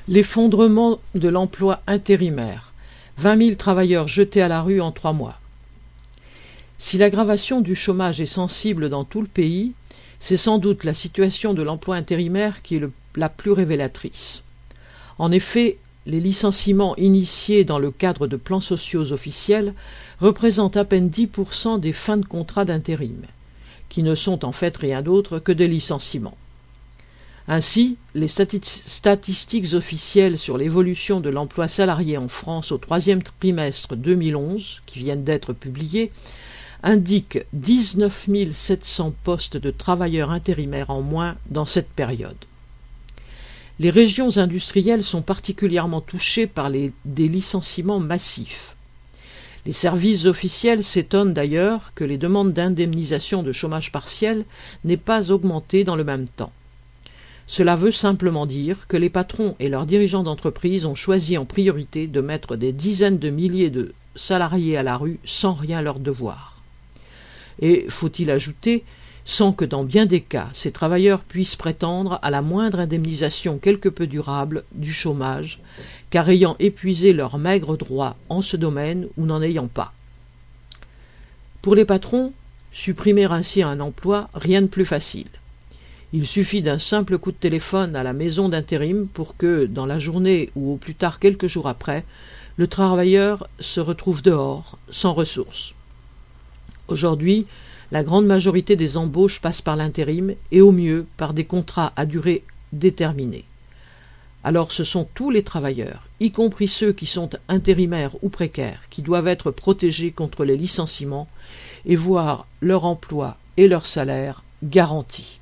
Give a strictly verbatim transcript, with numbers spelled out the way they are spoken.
L'effondrement de l'emploi intérimaire. vingt mille travailleurs jetés à la rue en trois mois. Si l'aggravation du chômage est sensible dans tout le pays, c'est sans doute la situation de l'emploi intérimaire qui est le, la plus révélatrice. En effet, les licenciements initiés dans le cadre de plans sociaux officiels représentent à peine dix pour cent des fins de contrat d'intérim, qui ne sont en fait rien d'autre que des licenciements. Ainsi, les statistiques officielles sur l'évolution de l'emploi salarié en France au troisième trimestre deux mille onze, qui viennent d'être publiées, indiquent dix-neuf mille sept cents postes de travailleurs intérimaires en moins dans cette période. Les régions industrielles sont particulièrement touchées par les, des licenciements massifs. Les services officiels s'étonnent d'ailleurs que les demandes d'indemnisation de chômage partiel n'aient pas augmenté dans le même temps. Cela veut simplement dire que les patrons et leurs dirigeants d'entreprise ont choisi en priorité de mettre des dizaines de milliers de salariés à la rue sans rien leur devoir. Et, faut-il ajouter, sans que dans bien des cas, ces travailleurs puissent prétendre à la moindre indemnisation quelque peu durable du chômage, car ayant épuisé leurs maigres droits en ce domaine ou n'en ayant pas. Pour les patrons, supprimer ainsi un emploi, rien de plus facile. Il suffit d'un simple coup de téléphone à la maison d'intérim pour que, dans la journée ou au plus tard quelques jours après, le travailleur se retrouve dehors, sans ressources. Aujourd'hui, la grande majorité des embauches passent par l'intérim et au mieux par des contrats à durée déterminée. Alors ce sont tous les travailleurs, y compris ceux qui sont intérimaires ou précaires, qui doivent être protégés contre les licenciements et voir leur emploi et leur salaire garantis.